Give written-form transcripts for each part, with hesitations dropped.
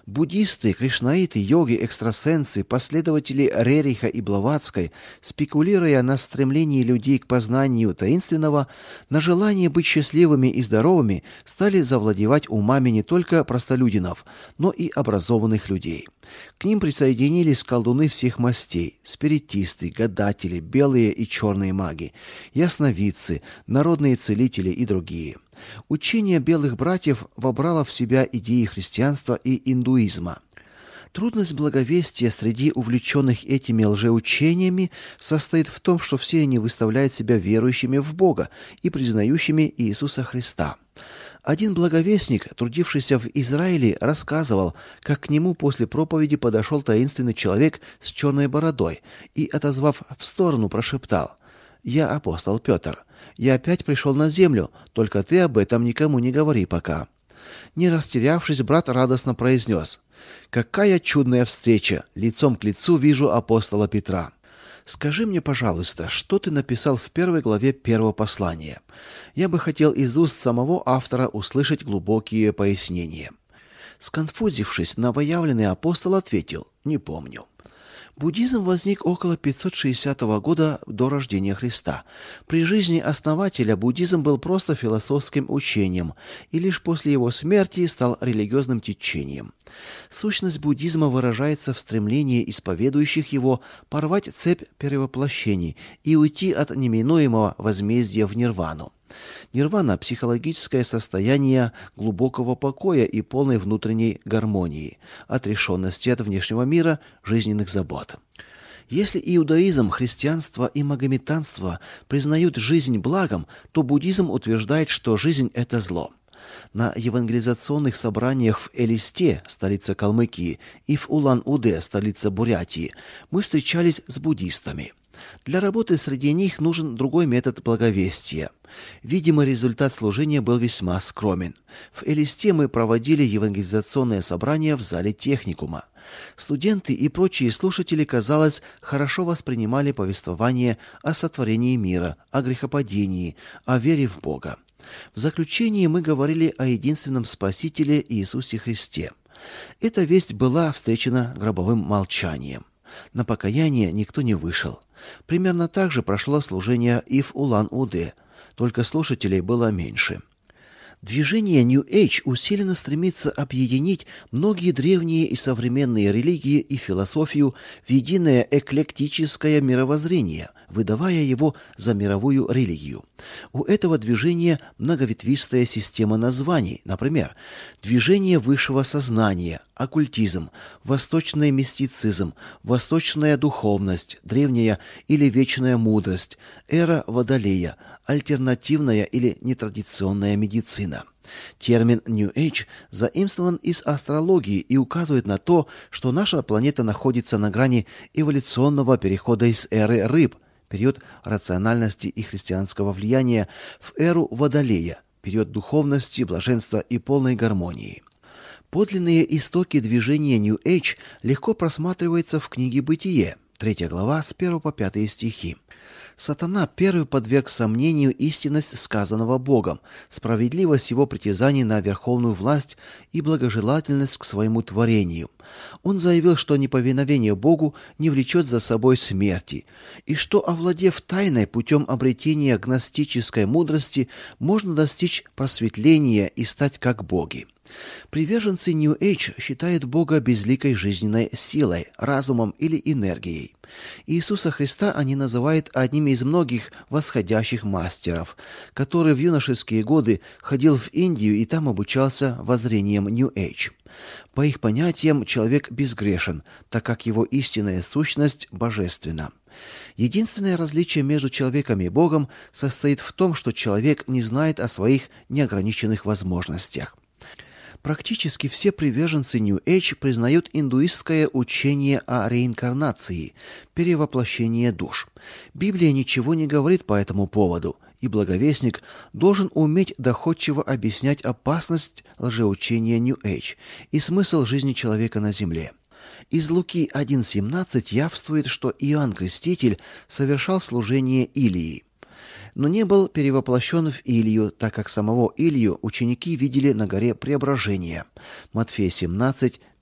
Буддисты, кришнаиты, йоги, экстрасенсы, последователи Рериха и Блаватской, спекулируя на стремлении людей к познанию таинственного, на желании быть счастливыми и здоровыми, стали завладевать умами не только простолюдинов, но и образованных людей. К ним присоединились колдуны всех мастей, спиритисты, гадатели, белые и черные маги, ясновидцы, народные целители и другие. Учение белых братьев вобрало в себя идеи христианства и индуизма. Трудность благовестия среди увлеченных этими лжеучениями состоит в том, что все они выставляют себя верующими в Бога и признающими Иисуса Христа. Один благовестник, трудившийся в Израиле, рассказывал, как к нему после проповеди подошел таинственный человек с черной бородой и, отозвав в сторону, прошептал: «Я апостол Петр. Я опять пришел на землю, только ты об этом никому не говори пока». Не растерявшись, брат радостно произнес: «Какая чудная встреча! Лицом к лицу вижу апостола Петра. Скажи мне, пожалуйста, что ты написал в первой главе первого послания? Я бы хотел из уст самого автора услышать глубокие пояснения». Сконфузившись, новоявленный апостол ответил: «Не помню». Буддизм возник около 560 года до рождения Христа. При жизни основателя буддизм был просто философским учением, и лишь после его смерти стал религиозным течением. Сущность буддизма выражается в стремлении исповедующих его порвать цепь перевоплощений и уйти от неминуемого возмездия в нирвану. Нирвана – психологическое состояние глубокого покоя и полной внутренней гармонии, отрешенности от внешнего мира, жизненных забот. Если иудаизм, христианство и магометанство признают жизнь благом, то буддизм утверждает, что жизнь – это зло. На евангелизационных собраниях в Элисте, столица Калмыкии, и в Улан-Удэ, столица Бурятии, мы встречались с буддистами. Для работы среди них нужен другой метод благовестия. Видимо, результат служения был весьма скромен. В Элисте мы проводили евангелизационное собрание в зале техникума. Студенты и прочие слушатели, казалось, хорошо воспринимали повествование о сотворении мира, о грехопадении, о вере в Бога. В заключении мы говорили о единственном Спасителе Иисусе Христе. Эта весть была встречена гробовым молчанием. На покаяние никто не вышел. Примерно так же прошло служение и в Улан-Удэ, только слушателей было меньше. Движение New Age усиленно стремится объединить многие древние и современные религии и философию в единое эклектическое мировоззрение, выдавая его за мировую религию. У этого движения многоветвистая система названий, например, движение высшего сознания, оккультизм, восточный мистицизм, восточная духовность, древняя или вечная мудрость, эра Водолея, альтернативная или нетрадиционная медицина. Термин New Age заимствован из астрологии и указывает на то, что наша планета находится на грани эволюционного перехода из эры рыб, период рациональности и христианского влияния, в эру Водолея, период духовности, блаженства и полной гармонии. Подлинные истоки движения New Age легко просматриваются в книге «Бытие», 3 глава, с 1 по 5 стихи. Сатана первый подверг сомнению истинность сказанного Богом, справедливость его притязаний на верховную власть и благожелательность к своему творению. Он заявил, что неповиновение Богу не влечет за собой смерти, и что, овладев тайной путем обретения гностической мудрости, можно достичь просветления и стать как боги. Приверженцы New Age считают Бога безликой жизненной силой, разумом или энергией. Иисуса Христа они называют одним из многих восходящих мастеров, который в юношеские годы ходил в Индию и там обучался воззрениям New Age. По их понятиям, человек безгрешен, так как его истинная сущность божественна. Единственное различие между человеком и Богом состоит в том, что человек не знает о своих неограниченных возможностях. Практически все приверженцы New Age признают индуистское учение о реинкарнации, перевоплощении душ. Библия ничего не говорит по этому поводу, и благовестник должен уметь доходчиво объяснять опасность лжеучения New Age и смысл жизни человека на земле. Из Луки 1:17 явствует, что Иоанн Креститель совершал служение Илии, но не был перевоплощен в Илью, так как самого Илью ученики видели на горе Преображения. Матфея 17,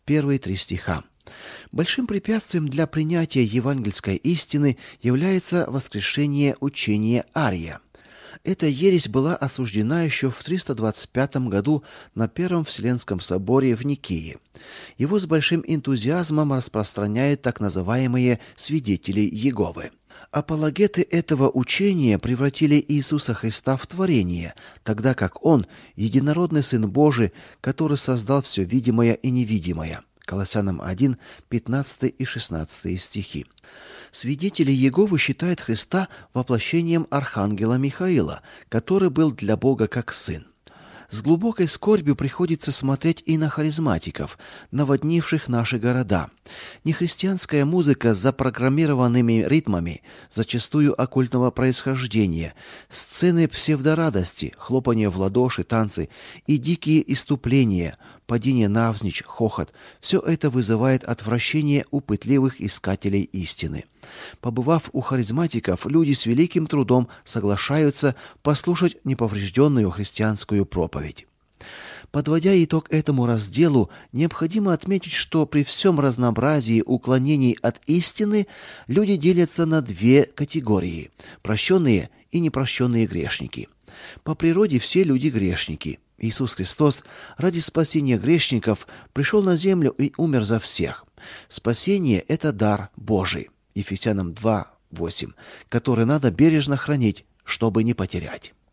первые 3 стиха. Большим препятствием для принятия евангельской истины является воскрешение учения Ария. Эта ересь была осуждена еще в 325 году на Первом Вселенском соборе в Никее. Его с большим энтузиазмом распространяют так называемые свидетели Иеговы. Апологеты этого учения превратили Иисуса Христа в творение, тогда как Он – единородный Сын Божий, который создал все видимое и невидимое. Колоссянам 1, 15 и 16 стихи. Свидетели Иеговы считают Христа воплощением архангела Михаила, который был для Бога как сын. С глубокой скорбью приходится смотреть и на харизматиков, наводнивших наши города. Нехристианская музыка с запрограммированными ритмами, зачастую оккультного происхождения, сцены псевдорадости, хлопанье в ладоши, танцы и дикие исступления, падение навзничь, хохот – все это вызывает отвращение у пытливых искателей истины. Побывав у харизматиков, люди с великим трудом соглашаются послушать неповрежденную христианскую проповедь. Подводя итог этому разделу, необходимо отметить, что при всем разнообразии уклонений от истины люди делятся на 2 категории – прощенные и непрощенные грешники. По природе все люди грешники. Иисус Христос ради спасения грешников пришел на землю и умер за всех. Спасение – это дар Божий. Ефесянам 2:8, который надо бережно хранить, чтобы не потерять.